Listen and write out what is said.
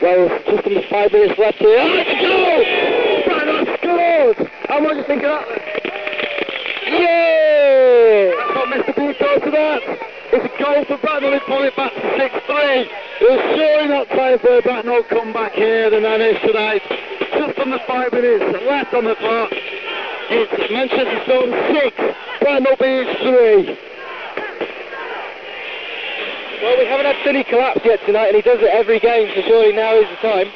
Well, just under 5 minutes left here. Oh, it's a goal! Bracknell scored! And what do you think of that then? Yeah! That's what Mr. B thought of that. It's a goal for Bracknell, they pull it back to 6-3. It was surely not time for a Bracknell comeback here than that is tonight. Just under 5 minutes left on the clock. It's Manchester Stone 6, Bracknell Bees 3. Well, we haven't had Sonny collapse yet tonight, and he does it every game, so surely now is the time.